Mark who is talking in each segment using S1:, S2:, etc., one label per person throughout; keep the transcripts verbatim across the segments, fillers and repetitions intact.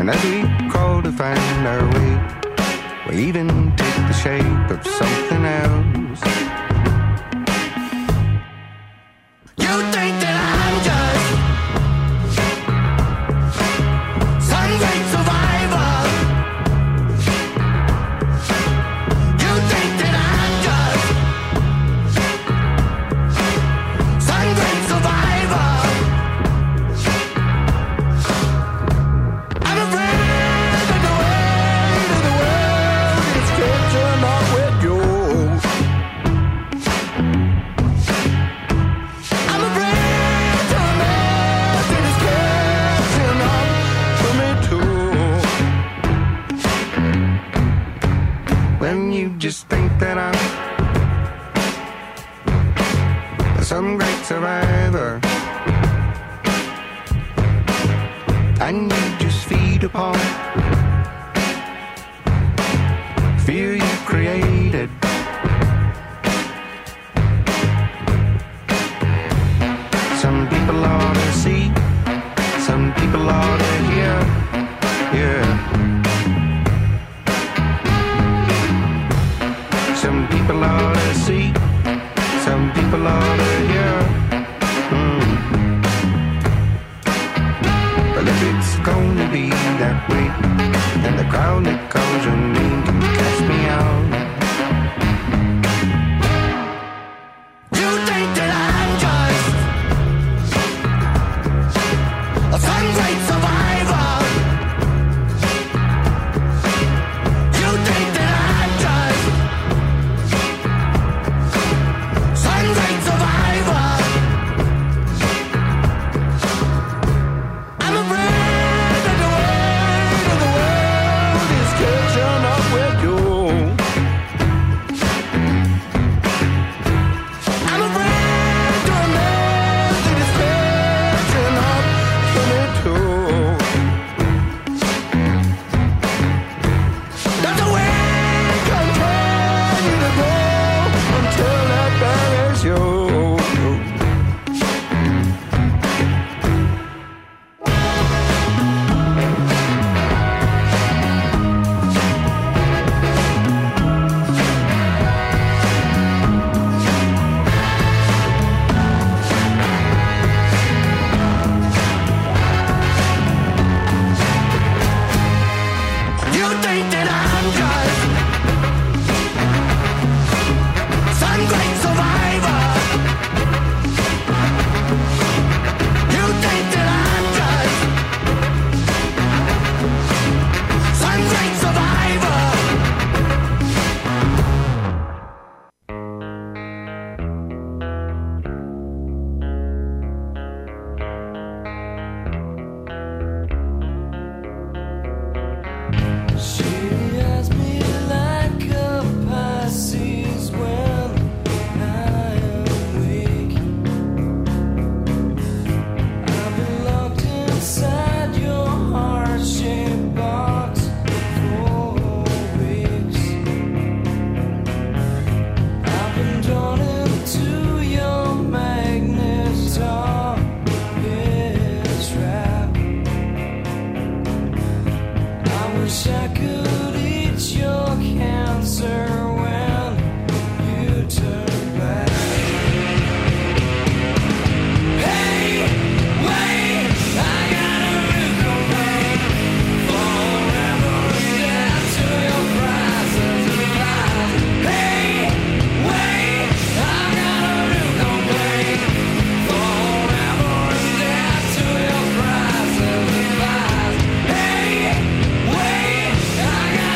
S1: And as we crawl to find our way, we even take the shape of something else. You think that I'm just some great survivor. You think that I'm just some great survivor. I'm afraid of the weight of the world is catching up with you. I'm afraid to imagine it's catching up to me too. When you just think that I'm some great survivor, and you just feed upon fear you created. Some people ought to see, some people ought to hear, yeah. Some people ought to see, some people ought to hear. Mm. Well, if it's gonna be that way, then the crowd that calls your name can catch me out. You think that I'm just a some great survivor. You think that I'm just some great survivor. I'm afraid that the weight of the world is catching up with you. I'm afraid to imagine it's catching up to me too. That the wind continue to go until it buries you. You think that I'm just some great survivor. You think that I'm just some great survivor. She has me like a Pisces when I am weak. I've been locked inside your heart-shaped box for weeks. I've been drawn into your magnet target trap. I wish I could eat your cancer when you turn back. Hey, wait, I got a real command forever dead to your prices of life. Hey, wait, I got a real complaint forever dead to your prices of life. Hey, wait, I got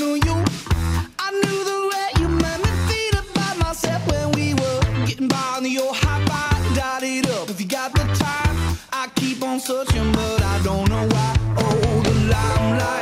S1: knew you. I knew the way you made me feel about myself when we were getting by on your high five. Dial it up if you got the time. I keep on searching, but I don't know why. Oh, the limelight.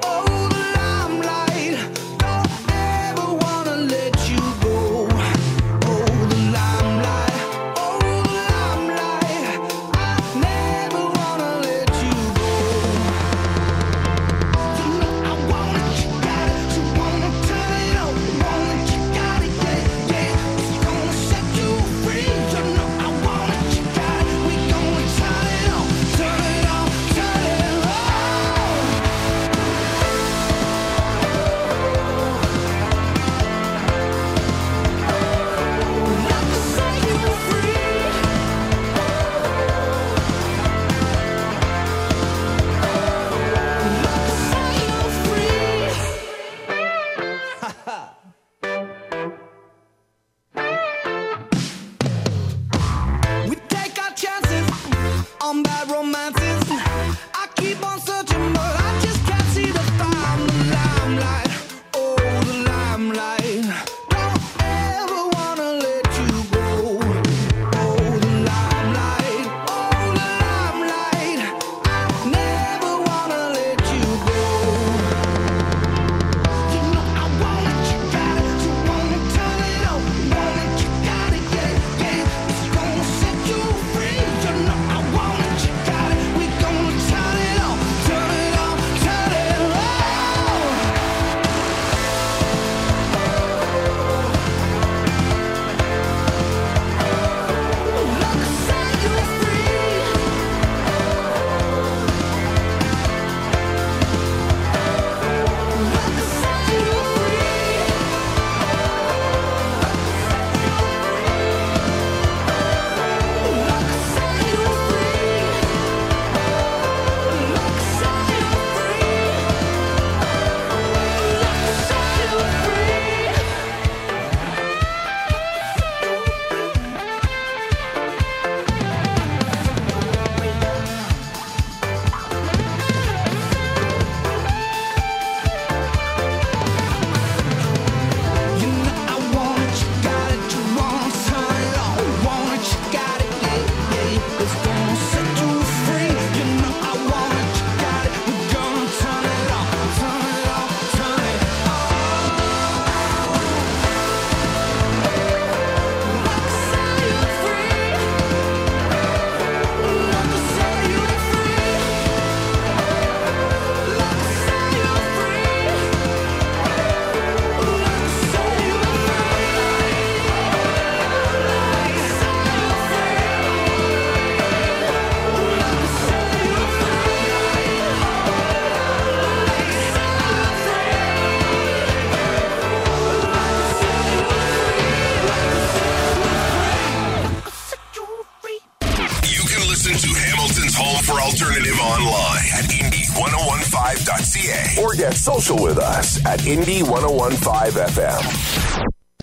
S2: Or get social with us at Indie ten fifteen F M.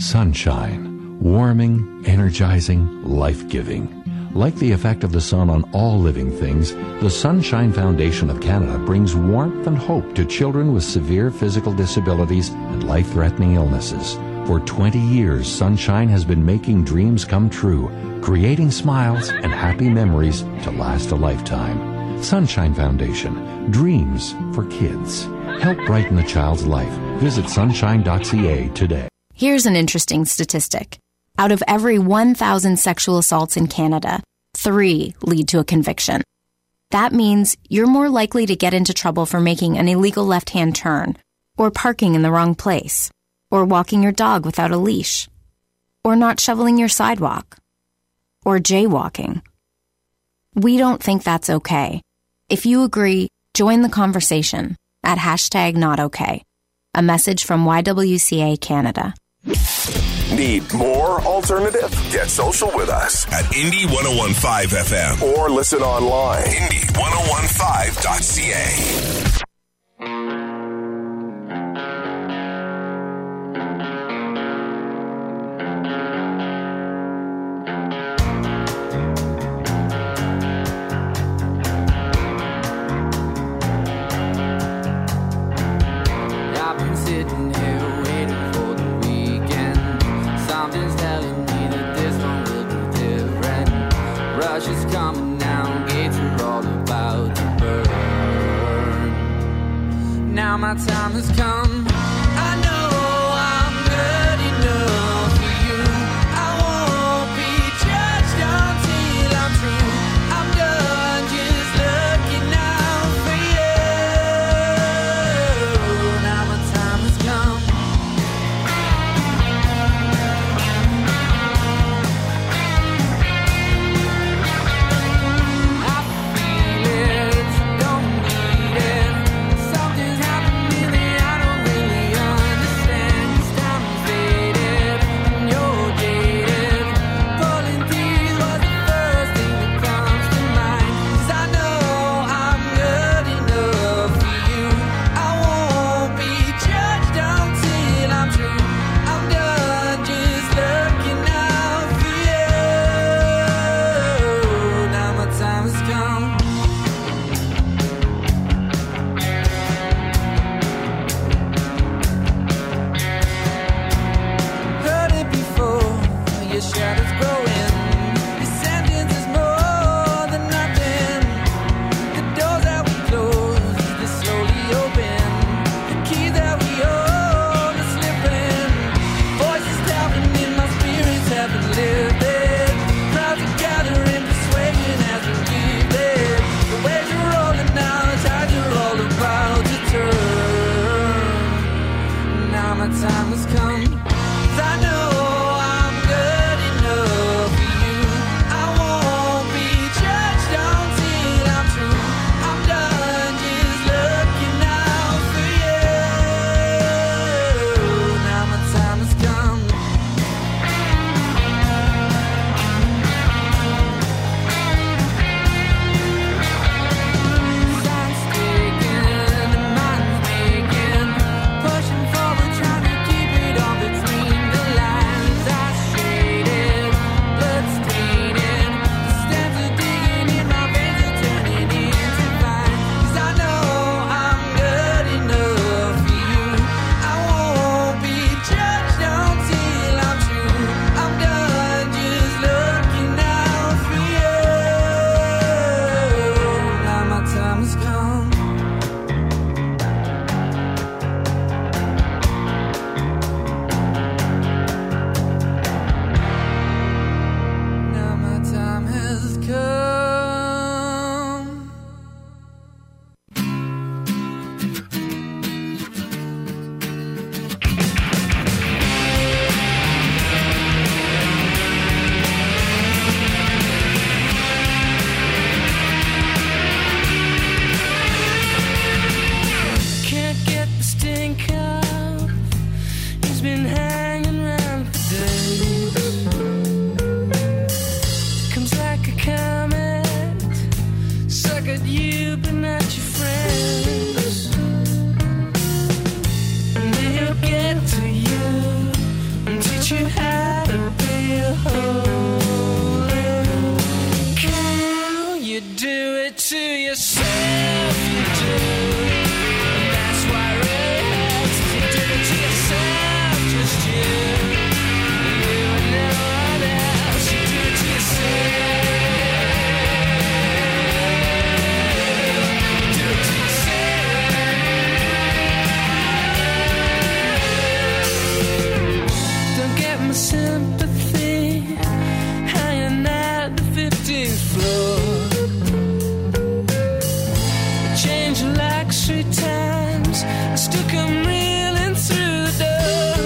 S3: Sunshine. Warming, energizing, life-giving. Like the effect of the sun on all living things, the Sunshine Foundation of Canada brings warmth and hope to children with severe physical disabilities and life-threatening illnesses. For twenty years, Sunshine has been making dreams come true, creating smiles and happy memories to last a lifetime. Sunshine Foundation. Dreams for kids. Help brighten a child's life. Visit sunshine dot c a today.
S4: Here's an interesting statistic. Out of every one thousand sexual assaults in Canada, three lead to a conviction. That means you're more likely to get into trouble for making an illegal left-hand turn, or parking in the wrong place, or walking your dog without a leash, or not shoveling your sidewalk, or jaywalking. We don't think that's okay. If you agree, join the conversation at hashtag not okay. A message from Y W C A Canada.
S2: Need more alternative? Get social with us at Indie ten fifteen F M or listen online. Indie ten fifteen dot c a.
S1: I've been sitting
S5: sitting here waiting for the weekend. Something's telling me that this one will be different. Rush is coming now, gates are all about to burn. Now my time has come. I know I'm good enough for you. I won't be judged until I'm true. I'm done just looking out for you. Now my time has come. I feel it, don't need it. Something's happening that I don't really understand. 'Cause time is faded and you're jaded. Pulling teeth was the first thing that comes to mind. 'Cause I know I'm good enough for you. I won't be judged until I'm true. I'm done just looking out for you. Now my time has come. Heard it before, your shadow's growing. This sentence is more than nothing. The doors that we close, they slowly open. The key that we hold is slipping. Voices tapping in my spirits have been lifted. Crowds are gathering, persuasion has been given. The waves are rolling now, the tides are all about to turn. Now my time has come. 'Cause I know I'm good enough for you. I won't be judged until I'm true. I'm done just looking out for you. Now my time has come. Signs taken and minds making, pushing forward, trying to keep it all between the lines. Eyes shaded, blood stained, the stems are digging in my veins are turning into vines. 'Cause I know I'm good enough for you. I won't be judged until I'm true. I'm done just looking out for you. Now my time has come. Now my time has come. Can't get the stink out. He's been hanging around for days. Comes like a comet, suck at you but not your friends. And then he'll get to you and teach you how to be a holy. Can you do it to yourself? You do. And that's why Ray has you do it to yourself, just you. You and no one else. You do it to yourself. Do it to yourself. Don't get my sympathy hanging at the fifteenth floor. Change like three times, I still come reeling through the door.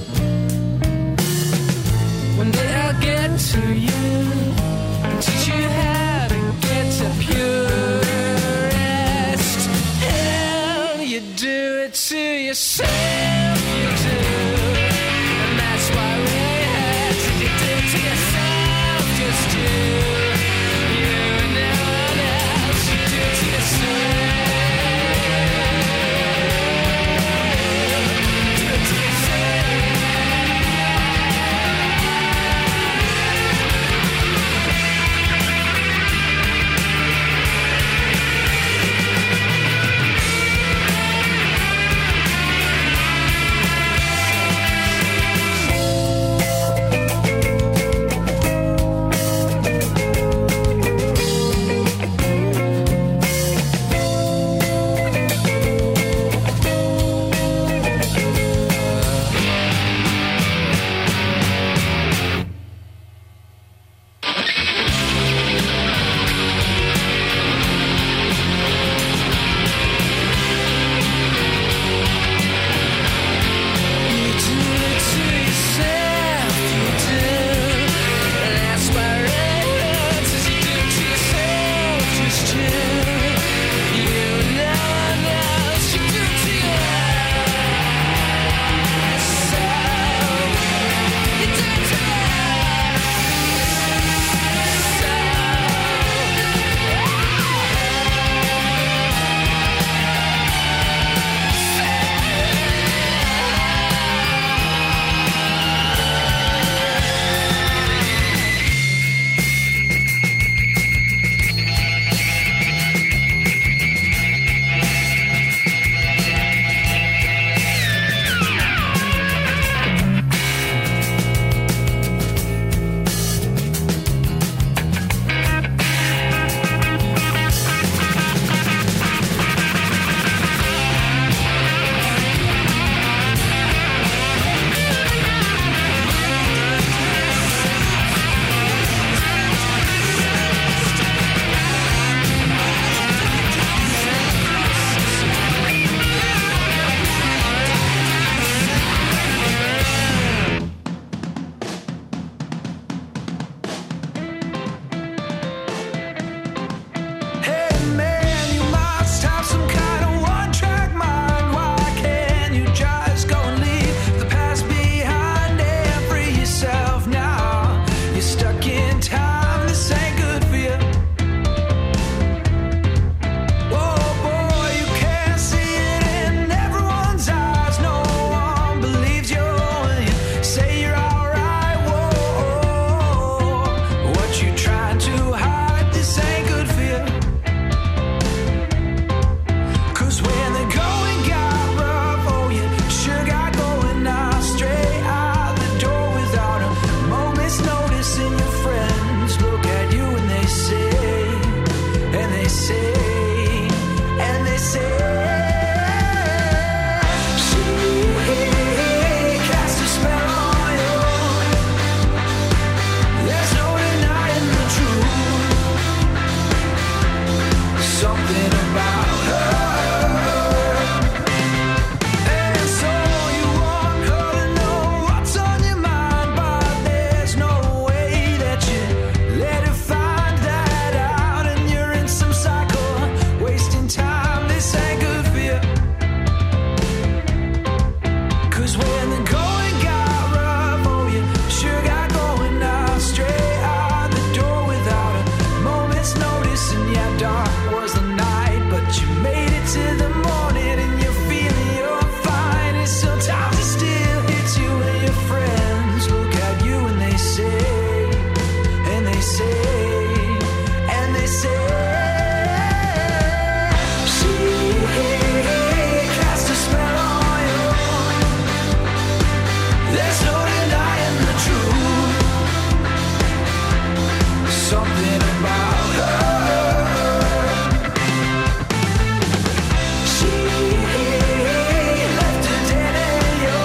S5: One day I'll get to you and teach you how to get to pure rest. Hell, you do it to yourself, you do. And that's why we had to you do it to yourself, just you. You and no one else, you do it to yourself. Do it to yourself.
S1: 'Cause when the going got rough, oh, you sure got going now. Straight out the door without a moment's notice. And yeah, dark was the night, but you made it to the morning and you're feeling you're fine. And sometimes it still hits you when your friends look at you and they say, and they say, and they say, she cast a spell on you. There's no denying the truth. Something about her. She left a dead in you.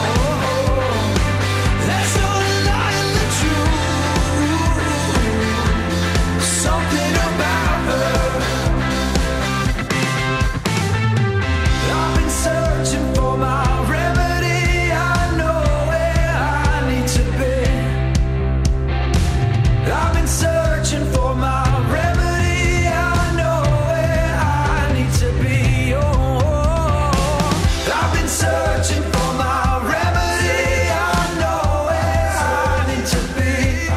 S1: There's no denying the truth. Something about her. I've been searching for my remedy. I know where I need to be. I've been searching for my remedy. I know where I need to be. Oh, I've been searching for my remedy. I know where I need to be.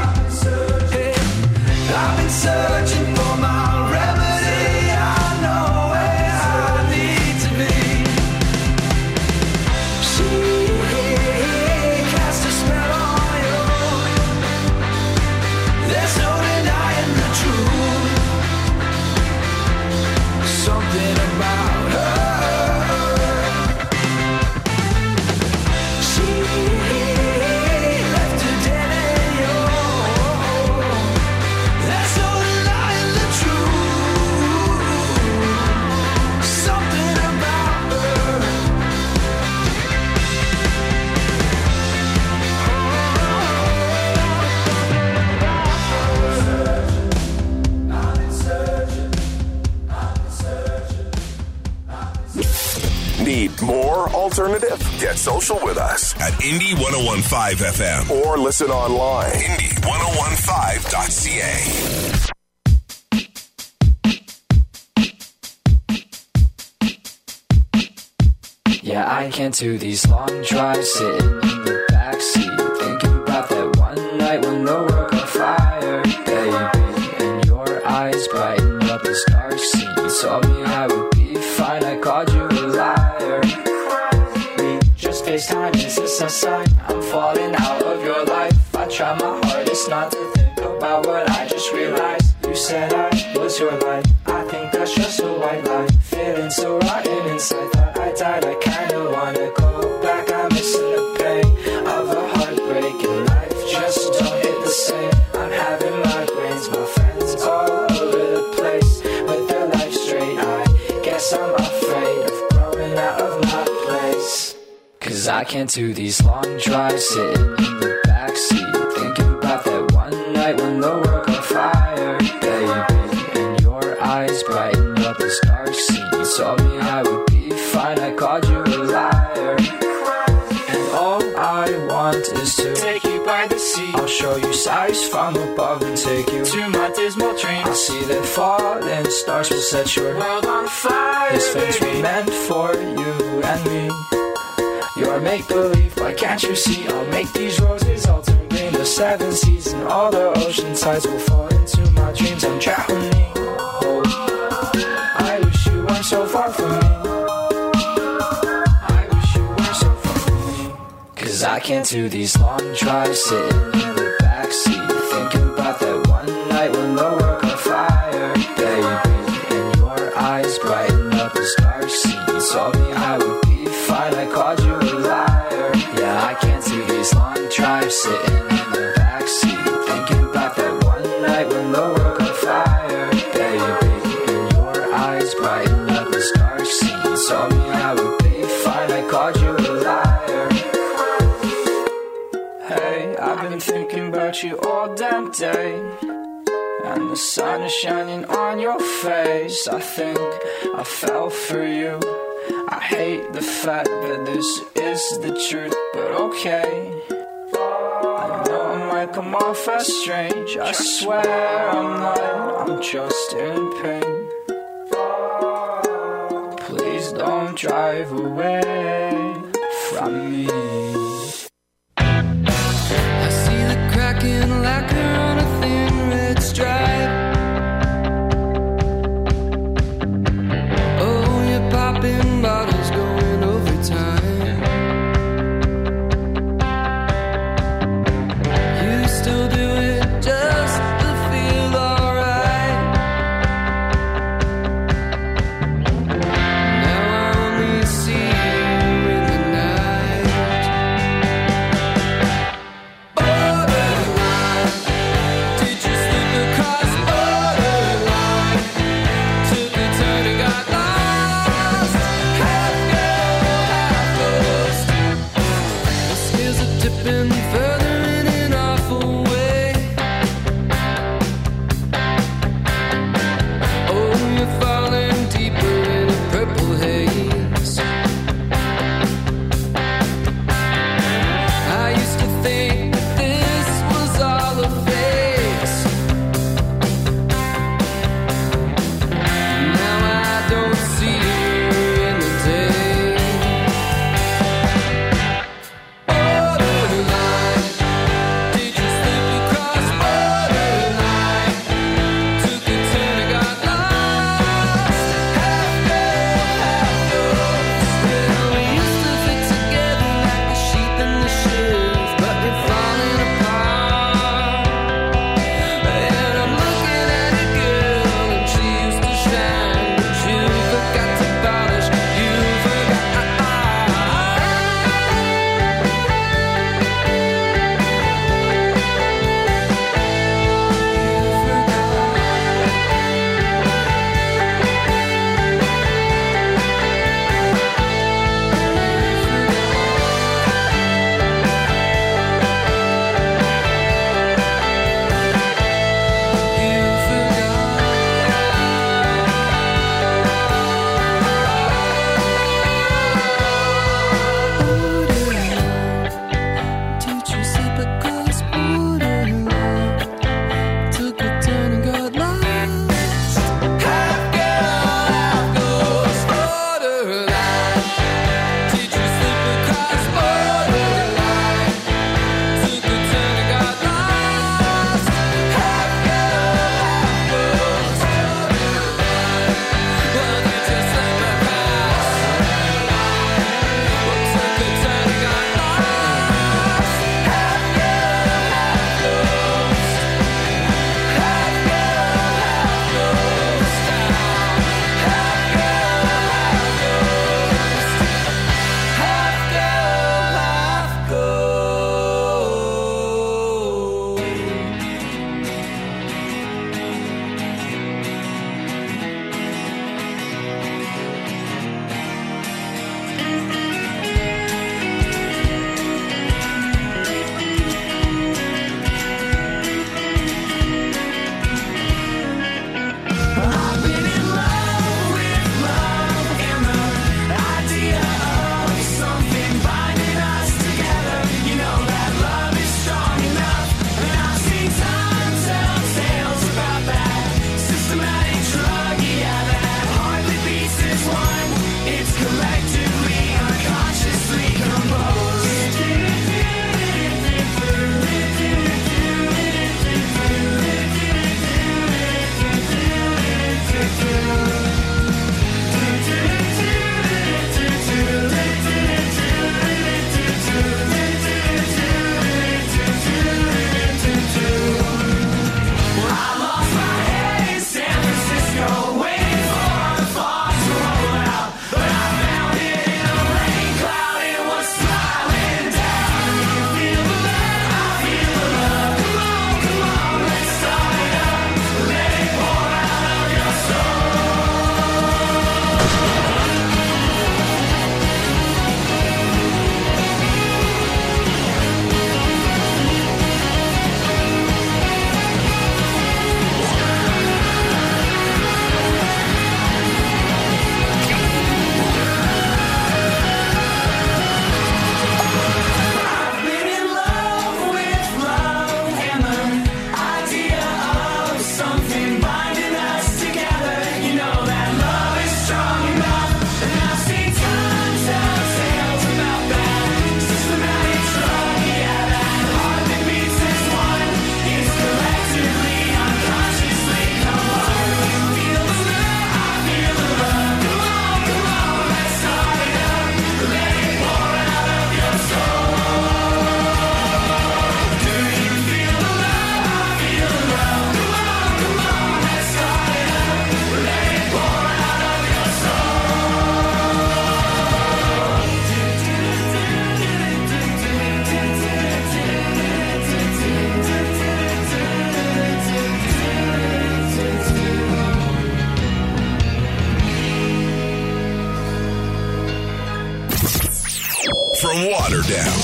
S1: I've been searching for my remedy. I know where I need to be. She cast a spell on you. There's no denying the truth. Something about her. She left a dead in you. There's no denying the truth. Something about her.
S2: Need more alternative? Get social with us at Indie ten fifteen F M or listen online. Indie ten fifteen dot C A.
S5: Yeah, I can't do these long drives sitting in the backseat, thinking about that one night when the world got fire, baby. And your eyes brightened up this dark scene. You told me I would be fine. I called you a liar. We just FaceTime. Is this a sign? I'm falling out of your life. I try my hardest not to think about what I just realized. You said I was your life. I think that's just a white lie. Feeling so rotten inside. Thought I died. I kinda wanna go back. I'm missing the pain of a heartbreak and life just don't hit the same. I'm having migraines. My friends all over the place with their life straight. I guess I'm afraid of growing out of my place. 'Cause I can't do these long drives sitting in the backseat, thinking about that one night when the world got fire, baby. And your eyes brightened up this dark scene. You told me I would be fine. I called you a liar. And all I want is to take you by the sea. I'll show you sights from above and take you to my dismal dreams. I'll see that falling stars will set your world on fire. This things were meant for you and me. You're make-believe, why can't you see? I'll make these roses all turn green. The seven seas and all the ocean tides will fall into my dreams. I'm drowning. Oh, I wish you weren't so far from me. I wish you weren't so far from me. 'Cause I can't do these long drives sitting in the backseat, thinking about that one night when the world got fire, baby. And your eyes brightened up this dark scene. You told me I would be fine. I called you a liar. Yeah, I can't do these long drives sitting in the backseat, thinking about that one night when the world got fire, baby. And your eyes brightened up this dark scene. You told me I would be fine. I called you a liar. Hey, I've been thinking about you all damn day, and the sun is shining on your face. I think I fell for you. I hate the fact that this is the truth, but okay. I know I might come off as strange. I swear I'm not, I'm just in pain. Please don't drive away from me. slipping further in an awful way. Oh, you're falling deeper in a purple haze. I used to think that this was all a phase. Now I don't see you in the day. Borderline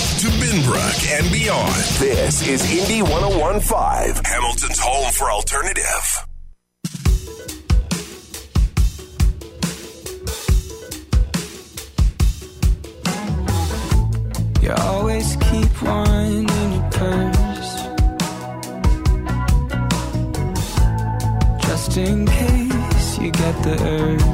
S2: to Binbrook and beyond. This is Indy one oh one point five, Hamilton's home for alternative.
S6: You always keep one in your purse, just in case you get the urge.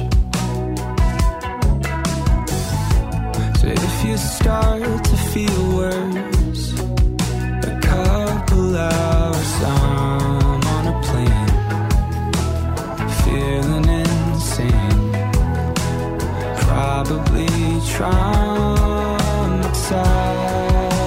S6: So if you start to feel worse, a couple hours I'm on a plane, feeling insane, probably traumatized.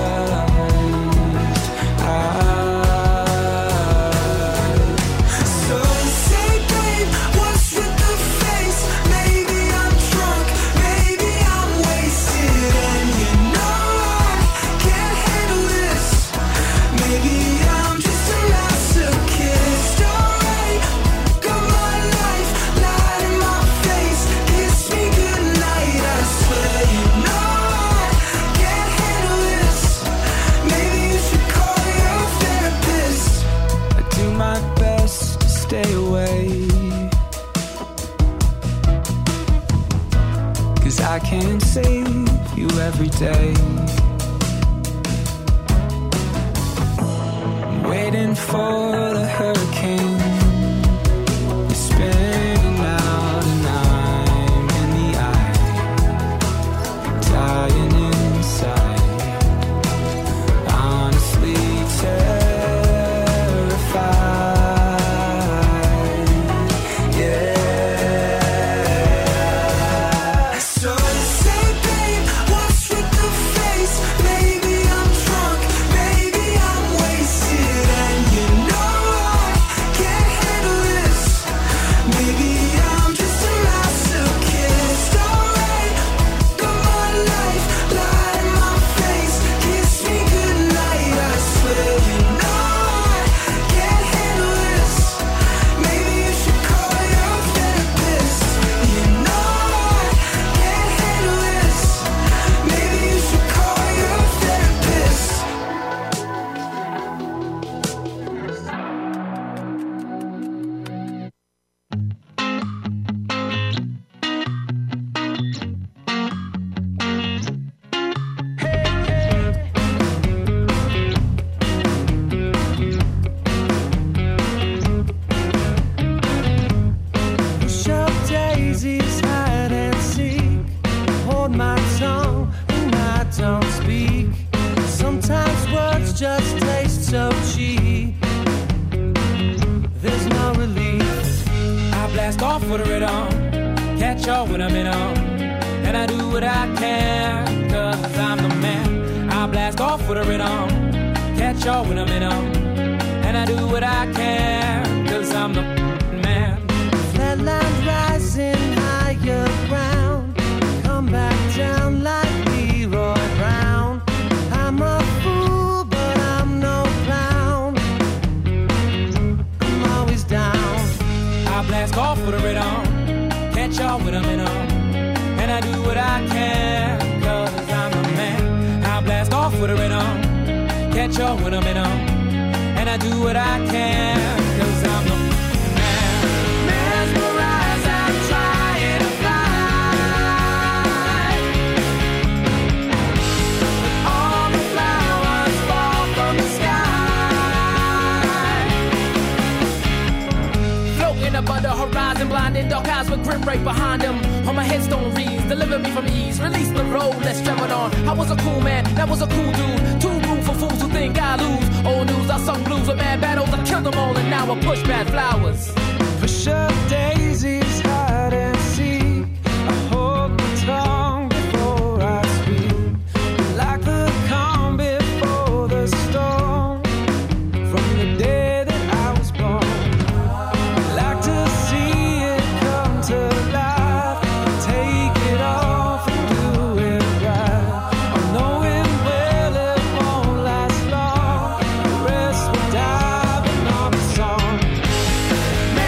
S6: I can't save you every day. I'm waiting for the hurricane. You're spinning out and I'm in the eye, dying inside, honestly terrified. Yeah. Man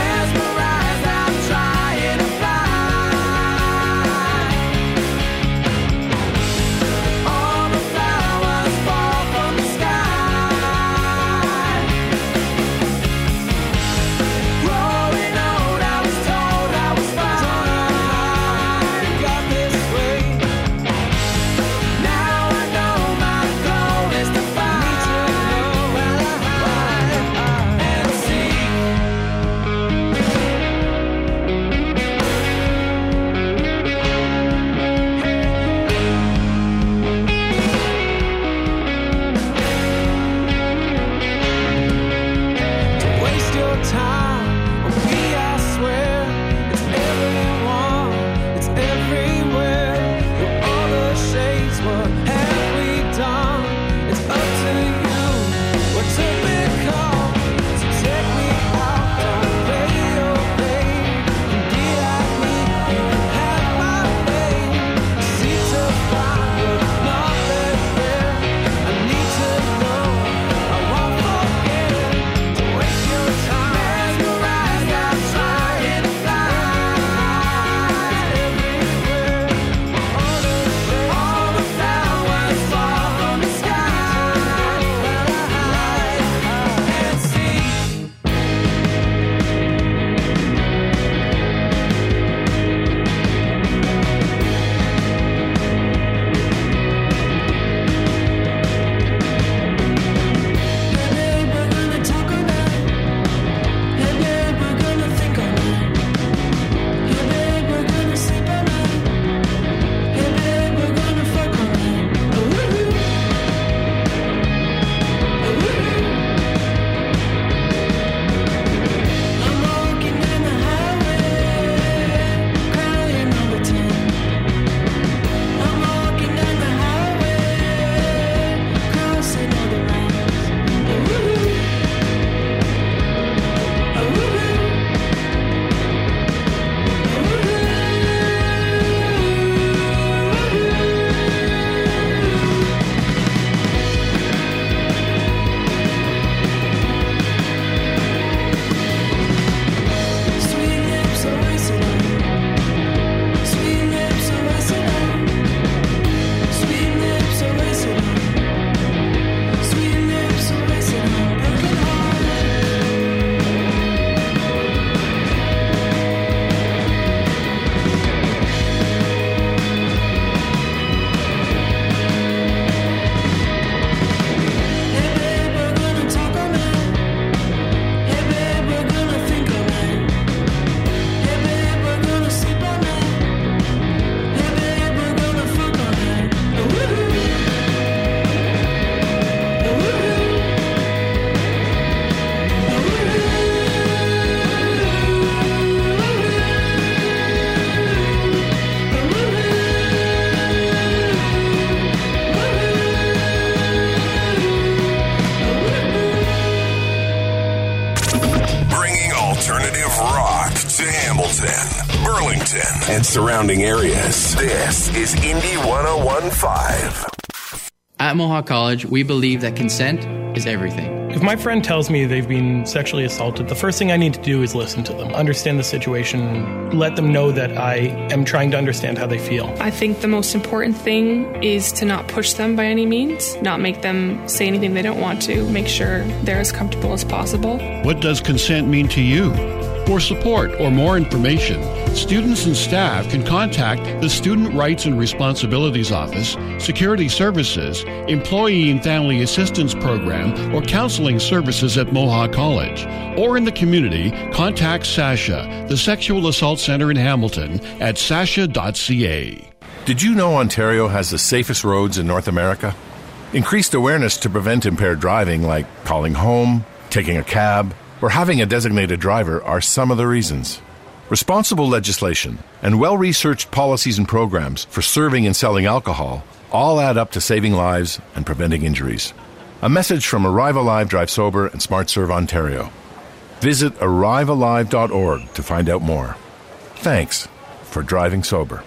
S2: Edmonton and surrounding areas. This is Indy one oh one point five.
S7: At Mohawk College, we believe that consent is everything.
S8: If my friend tells me they've been sexually assaulted, the first thing I need to do is listen to them, understand the situation, let them know that I am trying to understand how they feel.
S9: I think the most important thing is to not push them by any means, not make them say anything they don't want to, make sure they're as comfortable as possible.
S10: What does consent mean to you? For support or more information, students and staff can contact the Student Rights and Responsibilities Office, Security Services, Employee and Family Assistance Program, or counseling services at Mohawk College. Or in the community, contact SASHA, the Sexual Assault Center in Hamilton, at sasha dot c a.
S11: Did you know Ontario has the safest roads in North America? Increased awareness to prevent impaired driving, like calling home, taking a cab, or having a designated driver are some of the reasons. Responsible legislation and well-researched policies and programs for serving and selling alcohol all add up to saving lives and preventing injuries. A message from Arrive Alive Drive Sober and SmartServe Ontario. Visit arrive alive dot org to find out more. Thanks for driving sober.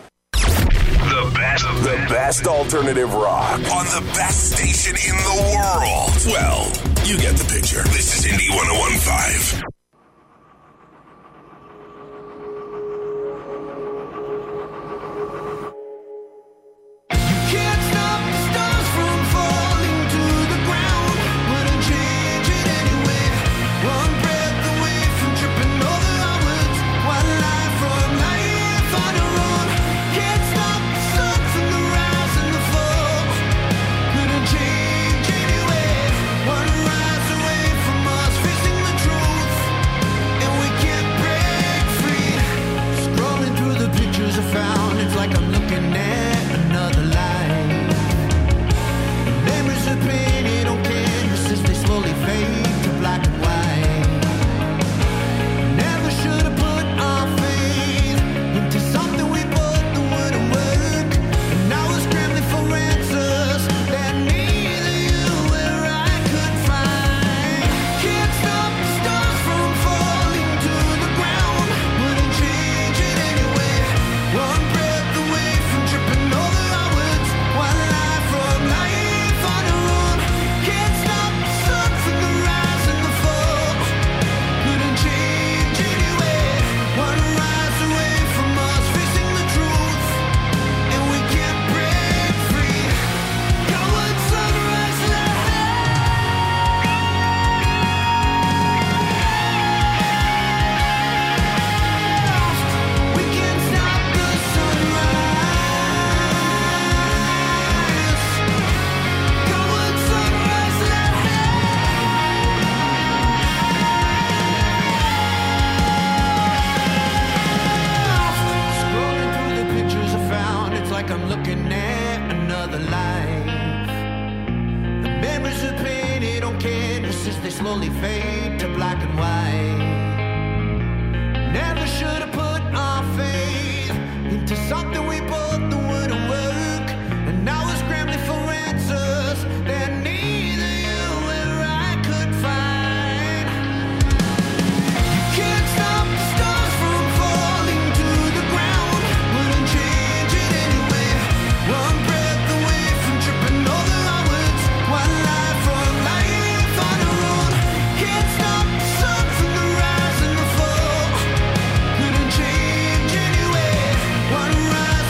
S2: The best, the best alternative rock on the best station in the world. Well, you get the picture. This is Indy one oh one point five.
S1: One rise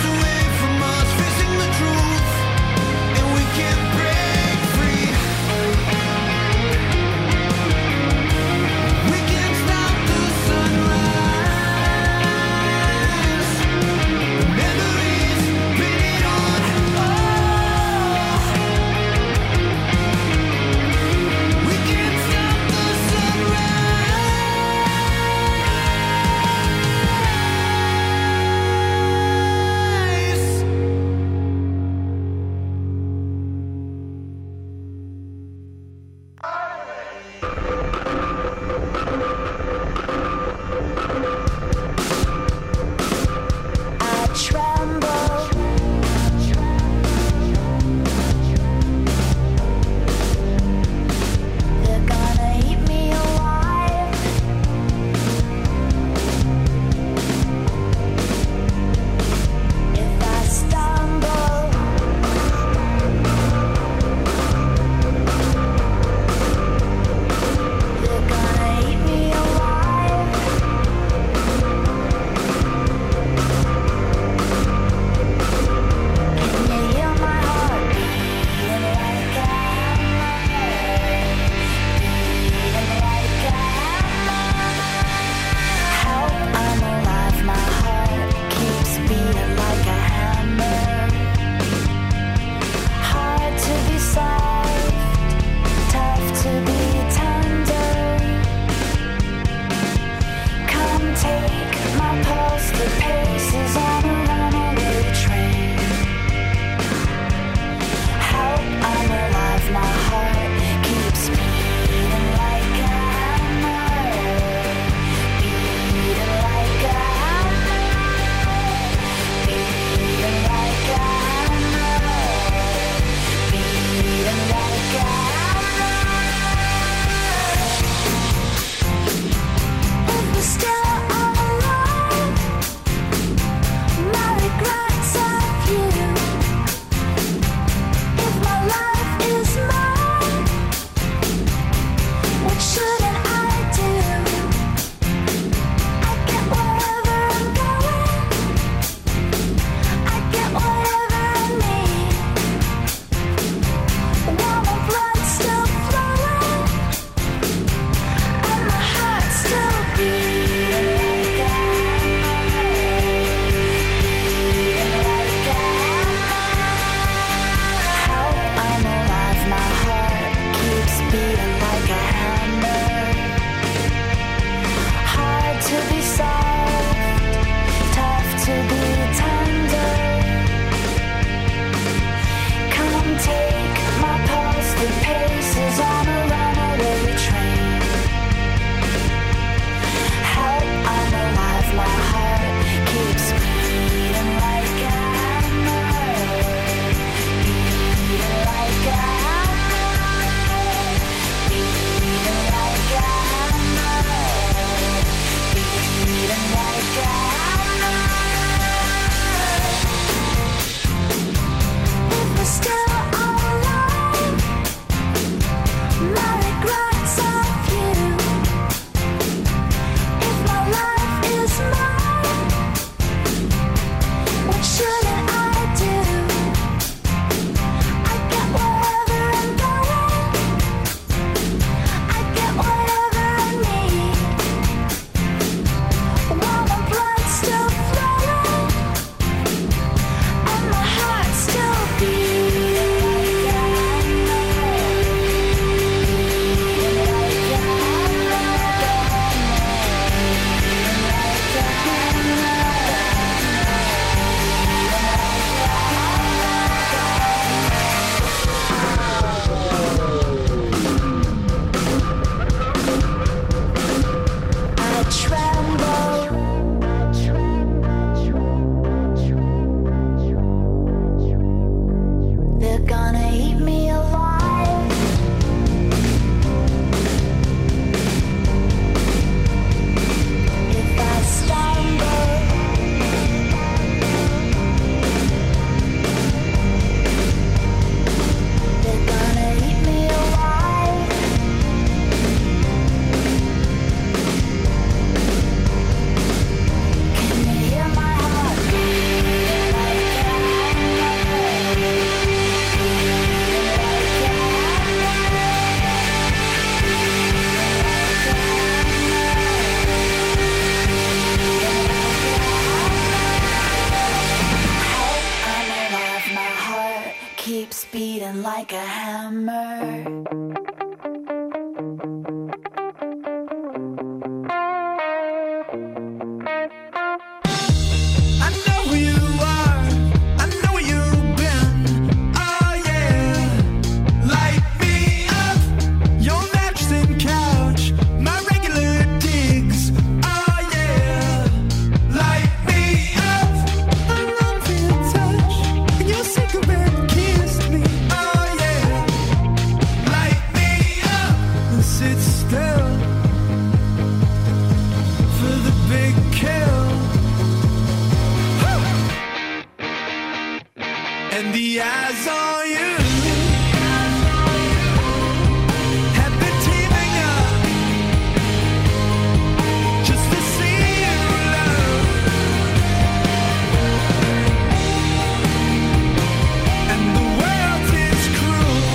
S6: summer.
S1: I know who you are, I know where you've been. Oh yeah, light me up. Your mattress and couch, my regular digs. Oh yeah, light me up. I long for your touch, and your cigarette kissed me. Oh yeah, light me up. And sit still for the big kill. And the eyes on you have been teaming up just to see you love. And the world is cruel.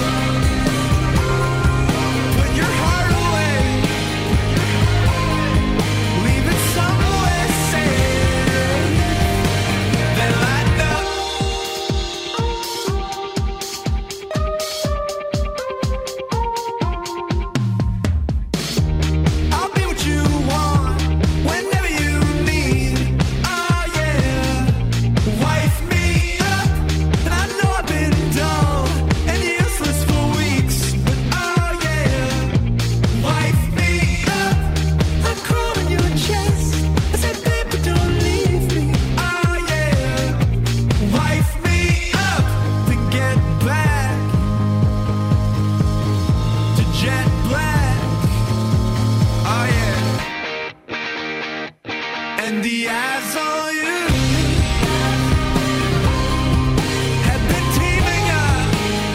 S1: Put your heart away. Leave it somewhere safe. Then light up. I'll be what you want whenever you need. Oh yeah, wife me up. And I know I've been dull and useless for weeks, but oh yeah, wife me up. I crawl in your chest. I said, baby, don't leave me. Oh yeah, wife me up to get back to jet black. Oh yeah, and the eyes on you have been teaming up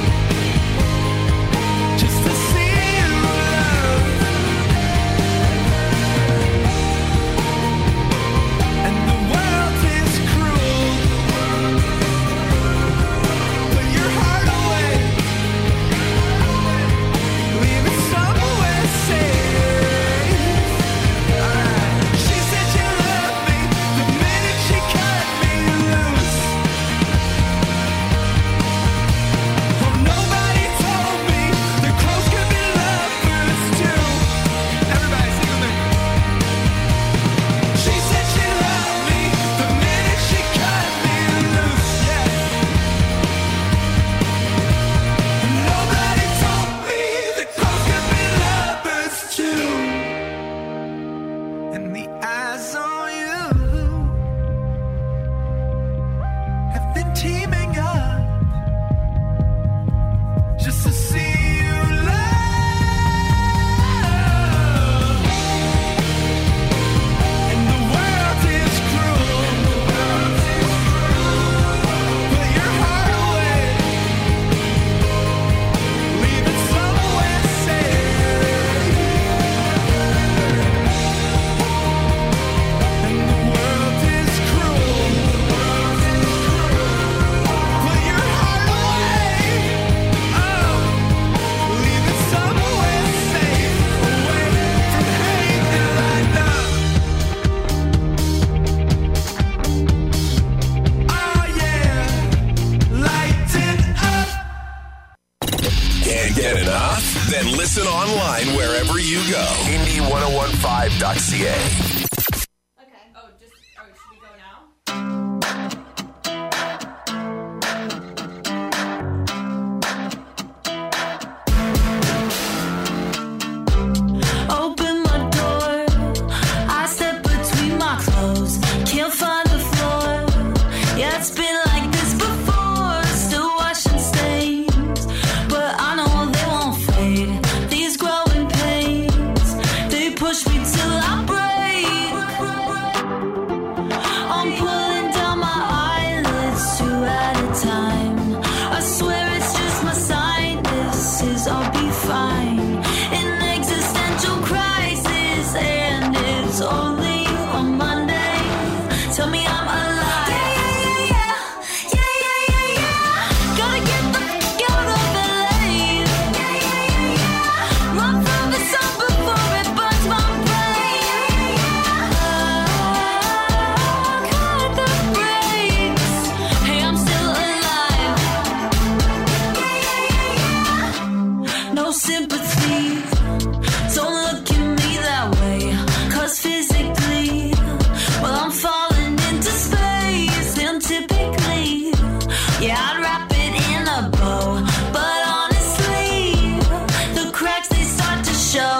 S1: just to see you love. And the world is cruel. Put your heart away. Leave it somewhere safe. Alright. She said she loved me the minute she cut me loose. Oh, nobody told me the crows could be lovers too. Everybody sing with me. She said she loved me the minute she cut me loose. Yeah. Nobody told me the crows could be lovers too. And the eyes on you have been teaming up just to see you love. And the world is cruel. Put your heart away. Leave it somewhere safe. And the world is cruel. Put your heart away. Oh, leave it somewhere safe. Away from hate and light up. Oh yeah, lighten up.
S2: Can't get enough? Then listen online wherever you go. Indie ten fifteen dot c a.
S12: Oh, just, oh, should we go now?
S13: Open my door. I step between my clothes. Can't find the floor. Yeah, it's been like this before. Still washing stains, but I know they won't fade. These growing pains, they push me till I break. sympathy. Don't look at me that way, 'cause physically, well, I'm falling into space. And typically, yeah, I'd wrap it in a bow. But honestly, the cracks, they start to show.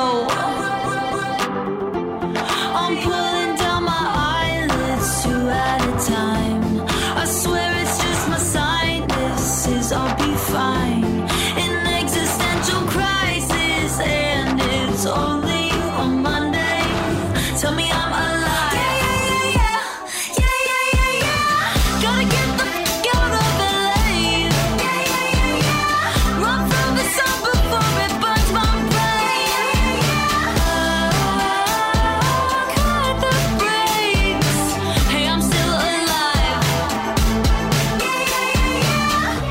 S13: I'm pulling down my eyelids two at a time. I swear it's just my sinuses, I'll be fine. An existential crisis, and it's only on Monday. Tell me I'm alive. Yeah, yeah, yeah, yeah, yeah, yeah, yeah. Gotta get the f*** out of L A. Yeah, yeah, yeah, yeah. Run from the sun before it burns my brain. Oh, cut the brakes. Hey, I'm still alive. Yeah, yeah, yeah,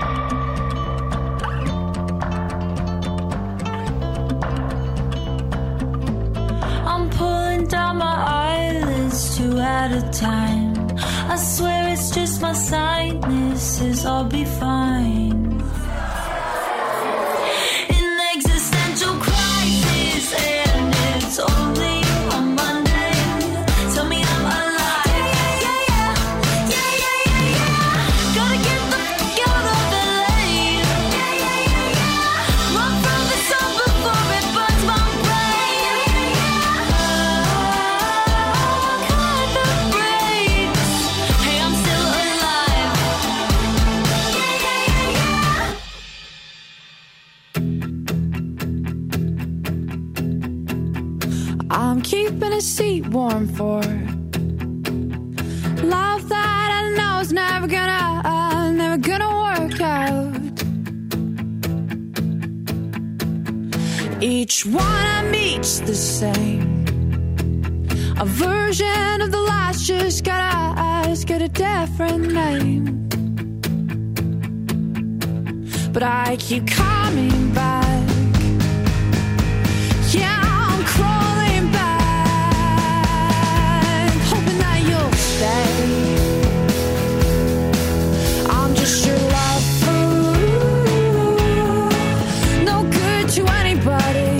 S13: yeah. I'm pulling down my eyelids two at a time. I swear it's just my sinuses, I'll be fine. An existential crisis, and it's only on Monday. Tell me I'm alive. Yeah, yeah, yeah, yeah, yeah, yeah, yeah. Gotta get the f*** out of L A. Yeah, yeah, yeah, yeah. Run from the sun before it burns my brain. Oh, cut the brakes. Hey, I'm still alive. Yeah, yeah, yeah, yeah.
S14: I'm keeping a seat warm for love that I know is never gonna, uh, never gonna work out. Each one I meet's the same, a version of the last, just got a, just got a different name. But I keep coming back. Yeah, I'm crawling back, hoping that you'll stay. I'm just your love fool, no good to anybody.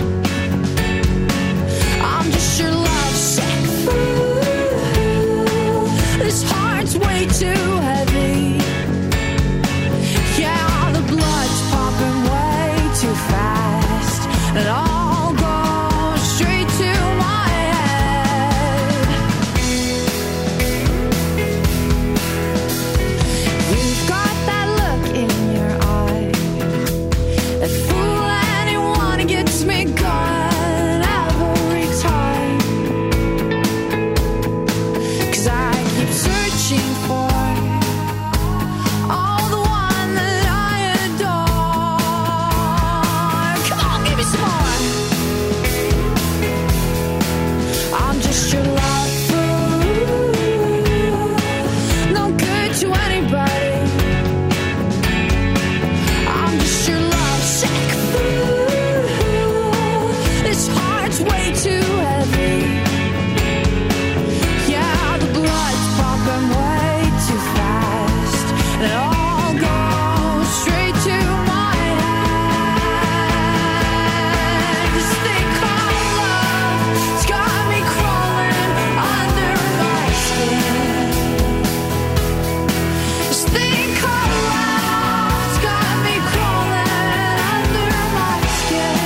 S14: I'm just your love sick fool. This heart's way too heavy. Yeah, the blood's pumping way too fast, and it all goes straight to my head. You've got that look in your eye that fool anyone, it gets me going every time. 'Cause I keep searching for all the one that I adore. Come on, give me some more. I'm just your love fool, no good to anybody. I'm just your love sick fool. This heart's way too heavy. Yeah, the blood's pumping way too fast, and it all goes straight to my head. This thing called love, it's got me crawling under my skin. This thing called love, it's got me crawling under my skin.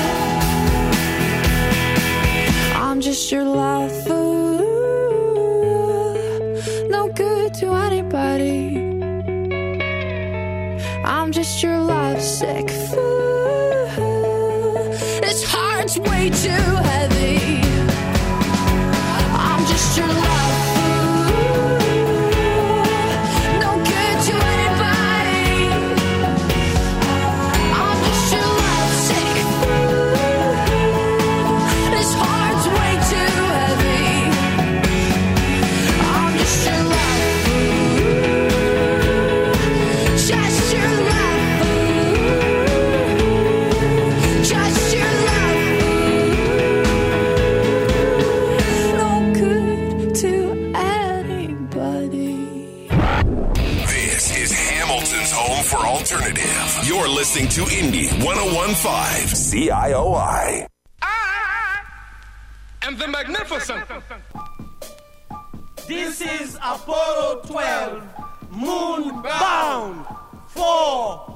S14: I'm just your love fool, no good to anybody. I'm just your love sick fool. This heart's way too heavy. I'm just your love fool, no good to anybody. I'm just your love sick fool. This heart's way too heavy. I'm just your love fool, just your love fool, just your love fool, no good to
S2: You're listening to Indie one oh one point five C I O I.
S15: And the magnificent.
S16: This is Apollo twelve, moon bound for